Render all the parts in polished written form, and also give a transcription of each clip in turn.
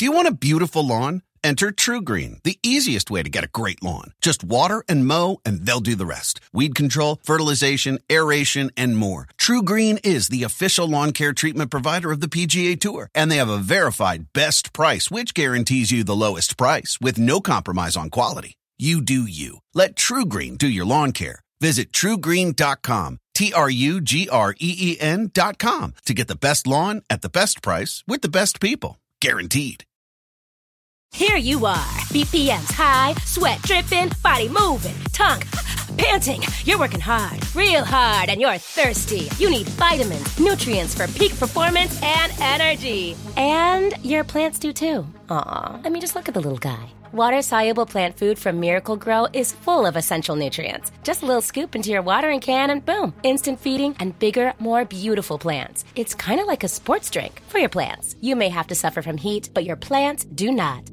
Do you want a beautiful lawn? Enter TruGreen, the easiest way to get a great lawn. Just water and mow, and they'll do the rest. Weed control, fertilization, aeration, and more. TruGreen is the official lawn care treatment provider of the PGA Tour, and they have a verified best price, which guarantees you the lowest price with no compromise on quality. You do you. Let TruGreen do your lawn care. Visit TruGreen.com, TruGreen.com, to get the best lawn at the best price with the best people. Guaranteed. Here you are, BPMs high, sweat dripping, body moving, tongue panting. You're working hard, real hard, and you're thirsty. You need vitamins, nutrients for peak performance and energy. And your plants do too. Aw, I mean, just look at the little guy. Water-soluble plant food from Miracle Grow is full of essential nutrients. Just a little scoop into your watering can and boom, instant feeding and bigger, more beautiful plants. It's kind of like a sports drink for your plants. You may have to suffer from heat, but your plants do not.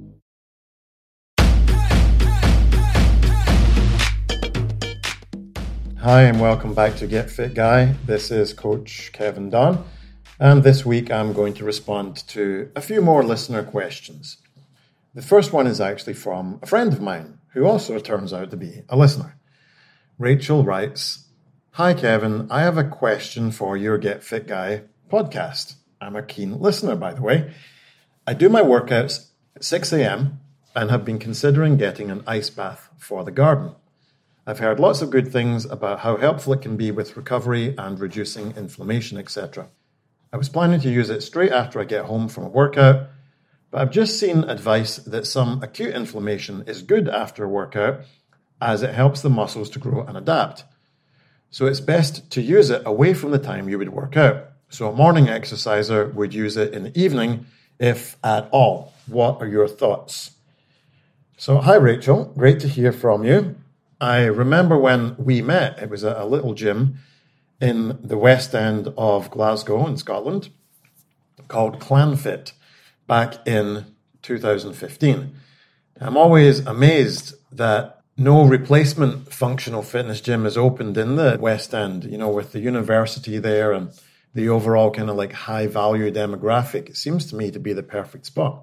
Hi and welcome back to Get Fit Guy. This is Coach Kevin Dunn, and this week I'm going to respond to a few more listener questions. The first one is actually from a friend of mine who also turns out to be a listener. Rachel writes, "Hi Kevin, I have a question for your Get Fit Guy podcast. I'm a keen listener, by the way. I do my workouts at 6 a.m. and have been considering getting an ice bath for the garden. I've heard lots of good things about how helpful it can be with recovery and reducing inflammation, etc. I was planning to use it straight after I get home from a workout, but I've just seen advice that some acute inflammation is good after a workout as it helps the muscles to grow and adapt. So it's best to use it away from the time you would work out. So a morning exerciser would use it in the evening, if at all. What are your thoughts?" So hi Rachel, great to hear from you. I remember when we met, it was at a little gym in the West End of Glasgow in Scotland called ClanFit back in 2015. I'm always amazed that no replacement functional fitness gym is opened in the West End, you know, with the university there and the overall kind of like high value demographic. It seems to me to be the perfect spot.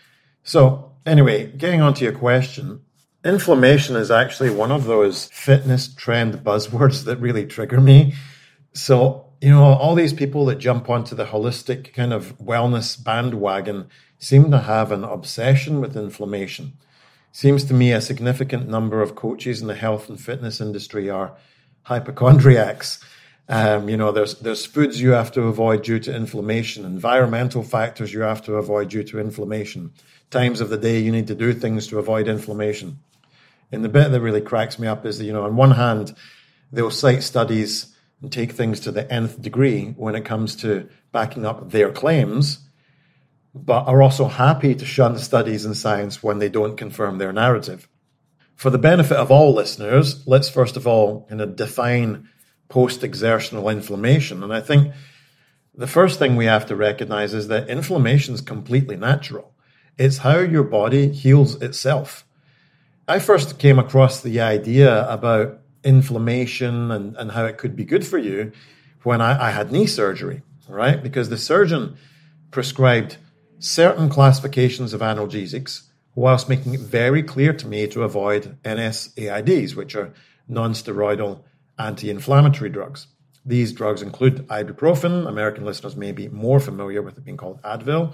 So anyway, getting on to your question, inflammation is actually one of those fitness trend buzzwords that really trigger me. So, you know, all these people that jump onto the holistic kind of wellness bandwagon seem to have an obsession with inflammation. Seems to me a significant number of coaches in the health and fitness industry are hypochondriacs. You know, there's foods you have to avoid due to inflammation, environmental factors you have to avoid due to inflammation, times of the day you need to do things to avoid inflammation. And the bit that really cracks me up is that, you know, on one hand, they'll cite studies and take things to the nth degree when it comes to backing up their claims, but are also happy to shun studies and science when they don't confirm their narrative. For the benefit of all listeners, let's first of all kind of define post-exertional inflammation. And I think the first thing we have to recognize is that inflammation is completely natural. It's how your body heals itself. I first came across the idea about inflammation and how it could be good for you when I had knee surgery, right? Because the surgeon prescribed certain classifications of analgesics whilst making it very clear to me to avoid NSAIDs, which are non-steroidal anti-inflammatory drugs. These drugs include ibuprofen. American listeners may be more familiar with it being called Advil.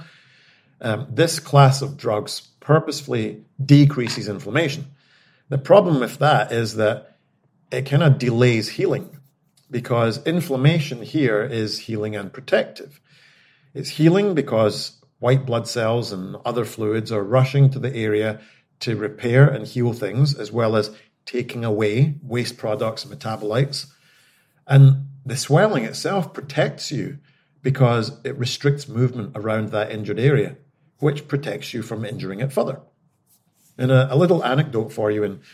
This class of drugs purposefully decreases inflammation. The problem with that is that it kind of delays healing because inflammation here is healing and protective. It's healing because white blood cells and other fluids are rushing to the area to repair and heal things, as well as taking away waste products and metabolites. And the swelling itself protects you because it restricts movement around that injured area, which protects you from injuring it further. And a little anecdote for you. In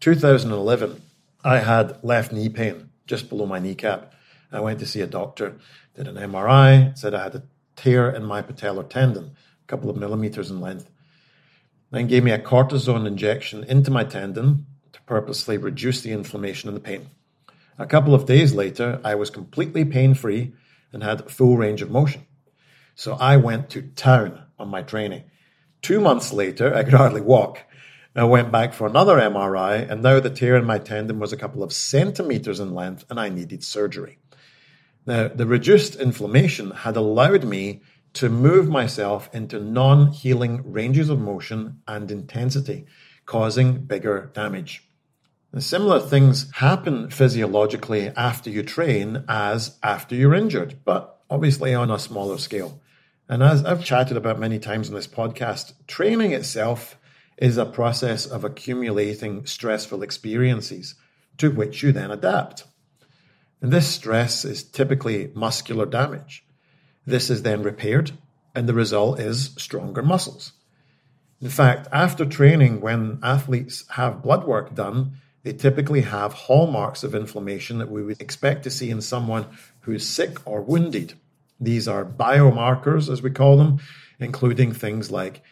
2011, I had left knee pain just below my kneecap. I went to see a doctor, did an MRI, said I had a tear in my patellar tendon, a couple of millimeters in length. Then gave me a cortisone injection into my tendon to purposely reduce the inflammation and the pain. A couple of days later, I was completely pain-free and had full range of motion. So I went to town on my training. 2 months later, I could hardly walk. I went back for another MRI, and now the tear in my tendon was a couple of centimeters in length, and I needed surgery. Now, the reduced inflammation had allowed me to move myself into non-healing ranges of motion and intensity, causing bigger damage. And similar things happen physiologically after you train as after you're injured, but obviously on a smaller scale. And as I've chatted about many times in this podcast, training itself is a process of accumulating stressful experiences to which you then adapt. And this stress is typically muscular damage. This is then repaired, and the result is stronger muscles. In fact, after training, when athletes have blood work done, they typically have hallmarks of inflammation that we would expect to see in someone who's sick or wounded. These are biomarkers, as we call them, including things like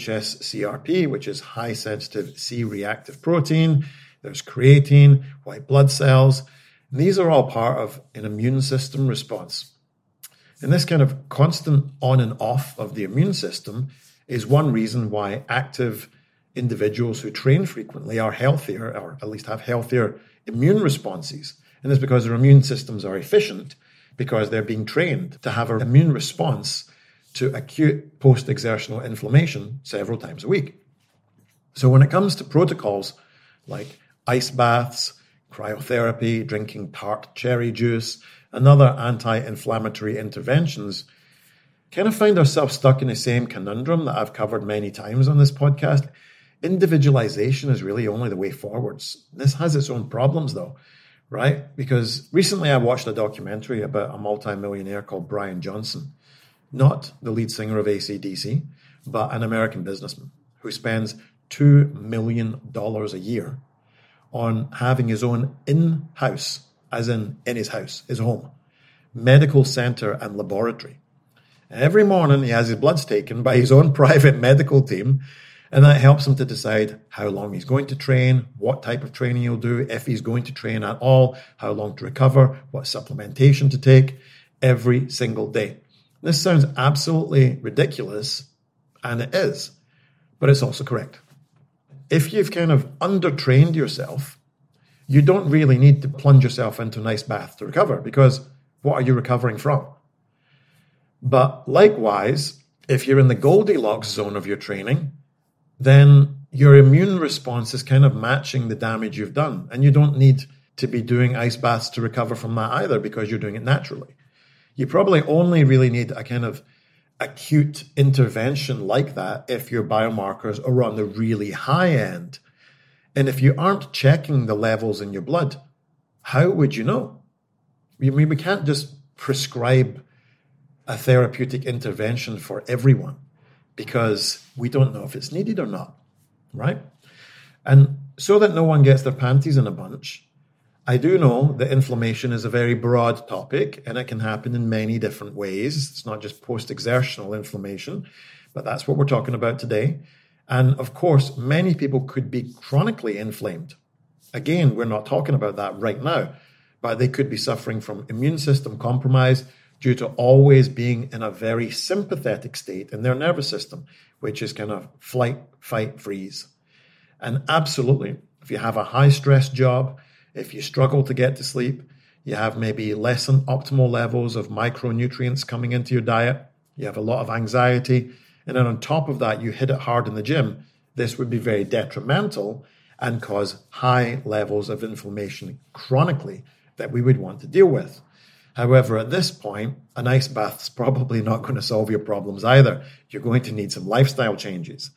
HSCRP, which is high-sensitive C-reactive protein. There's creatine, white blood cells. And these are all part of an immune system response. And this kind of constant on and off of the immune system is one reason why active individuals who train frequently are healthier, or at least have healthier immune responses. And it's because their immune systems are efficient, because they're being trained to have an immune response to acute post-exertional inflammation several times a week. So when it comes to protocols like ice baths, cryotherapy, drinking tart cherry juice, and other anti-inflammatory interventions, kind of find ourselves stuck in the same conundrum that I've covered many times on this podcast. Individualization is really only the way forwards. This has its own problems though, right? Because recently I watched a documentary about a multimillionaire called Brian Johnson, not the lead singer of AC/DC, but an American businessman who spends $2 million a year on having his own in-house, as in his house, his home, medical center and laboratory. Every morning he has his bloods taken by his own private medical team, and that helps him to decide how long he's going to train, what type of training he'll do, if he's going to train at all, how long to recover, what supplementation to take every single day. This sounds absolutely ridiculous, and it is, but it's also correct. If you've kind of undertrained yourself, you don't really need to plunge yourself into an ice bath to recover, because what are you recovering from? But likewise, if you're in the Goldilocks zone of your training, then your immune response is kind of matching the damage you've done. And you don't need to be doing ice baths to recover from that either, because you're doing it naturally. You probably only really need a kind of acute intervention like that if your biomarkers are on the really high end. And if you aren't checking the levels in your blood, how would you know? I mean, we can't just prescribe a therapeutic intervention for everyone because we don't know if it's needed or not, right? And so that no one gets their panties in a bunch, I do know that inflammation is a very broad topic and it can happen in many different ways. It's not just post-exertional inflammation, but that's what we're talking about today. And of course, many people could be chronically inflamed. Again, we're not talking about that right now, but they could be suffering from immune system compromise due to always being in a very sympathetic state in their nervous system, which is kind of flight, fight, freeze. And absolutely, if you have a high-stress job, if you struggle to get to sleep, you have maybe less than optimal levels of micronutrients coming into your diet, you have a lot of anxiety, and then on top of that, you hit it hard in the gym, this would be very detrimental and cause high levels of inflammation chronically that we would want to deal with. However, at this point, an ice bath is probably not going to solve your problems either. You're going to need some lifestyle changes.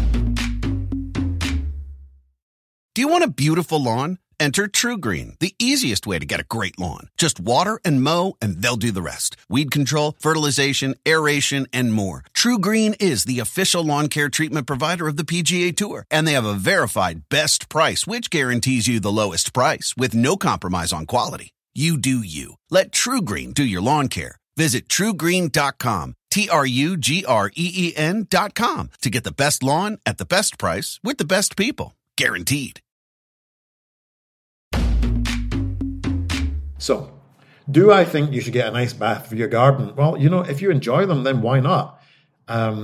Do you want a beautiful lawn? Enter TruGreen, the easiest way to get a great lawn. Just water and mow, and they'll do the rest. Weed control, fertilization, aeration, and more. TruGreen is the official lawn care treatment provider of the PGA Tour, and they have a verified best price, which guarantees you the lowest price with no compromise on quality. You do you. Let TruGreen do your lawn care. Visit TruGreen.com, TruGreen.com, to get the best lawn at the best price with the best people. Guaranteed. So, do I think you should get an ice bath for your garden? Well, if you enjoy them, then why not?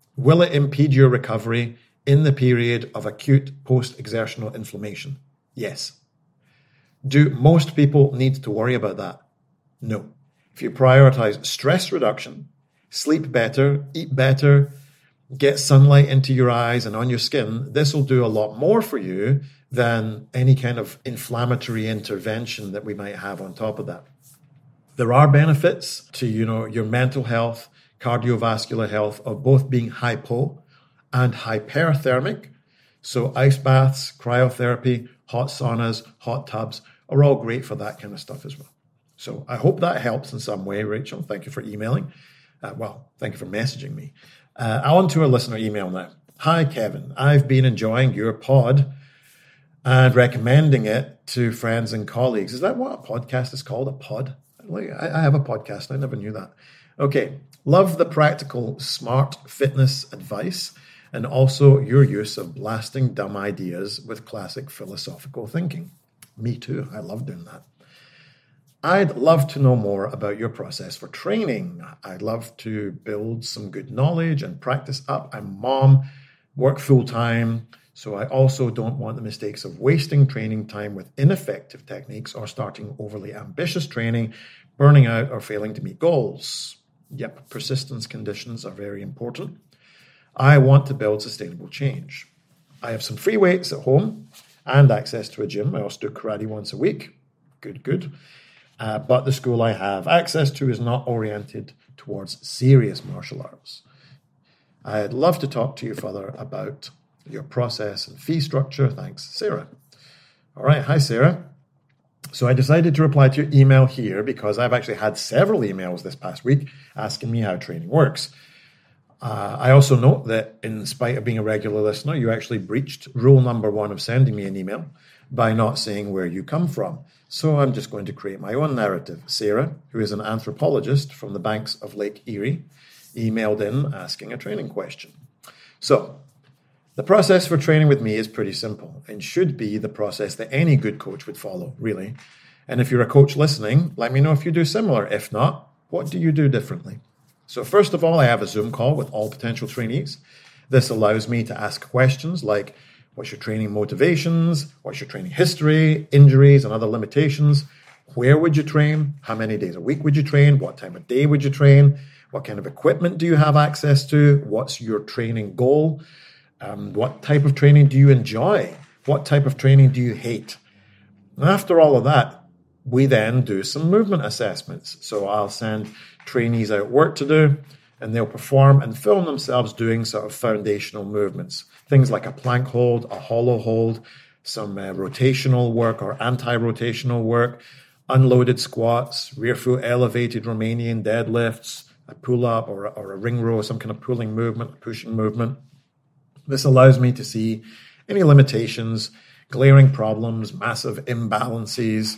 Will it impede your recovery in the period of acute post-exertional inflammation? Yes. Do most people need to worry about that? No. If you prioritize stress reduction, sleep better, eat better, get sunlight into your eyes and on your skin, this will do a lot more for you than any kind of inflammatory intervention that we might have on top of that. There are benefits to, your mental health, cardiovascular health of both being hypo and hyperthermic. So ice baths, cryotherapy, hot saunas, hot tubs are all great for that kind of stuff as well. So I hope that helps in some way, Rachel. Thank you for emailing. Thank you for messaging me. On to a listener email now. Hi, Kevin. I've been enjoying your pod and recommending it to friends and colleagues. Is that what a podcast is called? A pod? I have a podcast. I never knew that. Okay. Love the practical, smart fitness advice and also your use of blasting dumb ideas with classic philosophical thinking. Me too. I love doing that. I'd love to know more about your process for training. I'd love to build some good knowledge and practice up. I'm a mom, work full-time, so I also don't want the mistakes of wasting training time with ineffective techniques or starting overly ambitious training, burning out or failing to meet goals. Yep, persistence conditions are very important. I want to build sustainable change. I have some free weights at home and access to a gym. I also do karate once a week. Good. But the school I have access to is not oriented towards serious martial arts. I'd love to talk to you further about your process and fee structure. Thanks, Sarah. All right. Hi, Sarah. So I decided to reply to your email here because I've actually had several emails this past week asking me how training works. I also note that in spite of being a regular listener, you actually breached rule number 1 of sending me an email by not saying where you come from. So I'm just going to create my own narrative. Sarah, who is an anthropologist from the banks of Lake Erie, emailed in asking a training question. So the process for training with me is pretty simple and should be the process that any good coach would follow, really. And if you're a coach listening, let me know if you do similar. If not, what do you do differently? So first of all, I have a Zoom call with all potential trainees. This allows me to ask questions like, what's your training motivations? What's your training history, injuries, and other limitations? Where would you train? How many days a week would you train? What time of day would you train? What kind of equipment do you have access to? What's your training goal? What type of training do you enjoy? What type of training do you hate? And after all of that, we then do some movement assessments. So I'll send trainees out work to do, and they'll perform and film themselves doing sort of foundational movements. Things like a plank hold, a hollow hold, some rotational work or anti-rotational work, unloaded squats, rear foot elevated Romanian deadlifts, a pull-up or a ring row, some kind of pulling movement, pushing movement. This allows me to see any limitations, glaring problems, massive imbalances.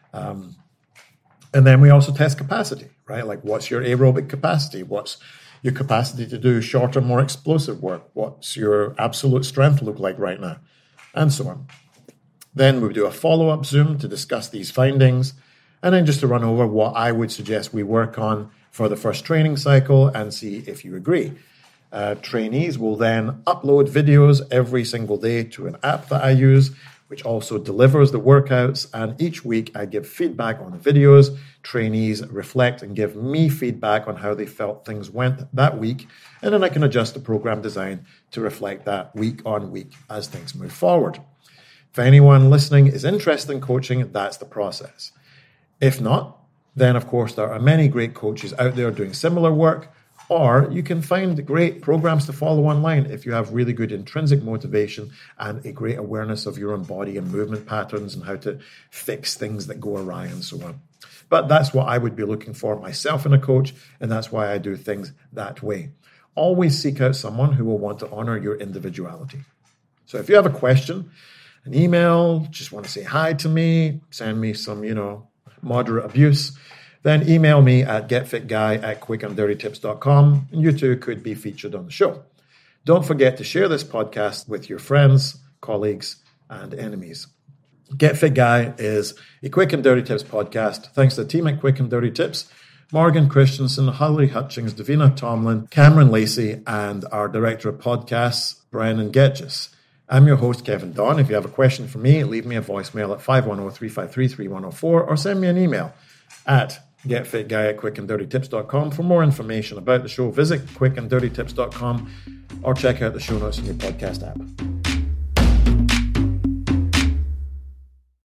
And then we also test capacity, right? Like what's your aerobic capacity? What's your capacity to do shorter, more explosive work? What's your absolute strength look like right now? And so on. Then we do a follow-up Zoom to discuss these findings. And then just to run over what I would suggest we work on for the first training cycle and see if you agree. Trainees will then upload videos every single day to an app that I use, which also delivers the workouts. And each week I give feedback on the videos. Trainees reflect and give me feedback on how they felt things went that week. And then I can adjust the program design to reflect that week on week as things move forward. If anyone listening is interested in coaching, that's the process. If not, then of course there are many great coaches out there doing similar work. Or you can find great programs to follow online if you have really good intrinsic motivation and a great awareness of your own body and movement patterns and how to fix things that go awry and so on. But that's what I would be looking for myself in a coach, and that's why I do things that way. Always seek out someone who will want to honor your individuality. So if you have a question, an email, just want to say hi to me, send me some, moderate abuse, then email me at getfitguy@quickanddirtytips.com, and you too could be featured on the show. Don't forget to share this podcast with your friends, colleagues, and enemies. Get Fit Guy is a Quick and Dirty Tips podcast. Thanks to the team at Quick and Dirty Tips Morgan Christensen, Holly Hutchings, Davina Tomlin, Cameron Lacey, and our Director of Podcasts, Brennan Getges. I'm your host, Kevin Don. If you have a question for me, leave me a voicemail at 510-353-3104 or send me an email at getfitguy@quickanddirtytips.com. For more information about the show, visit quickanddirtytips.com or check out the show notes in your podcast app.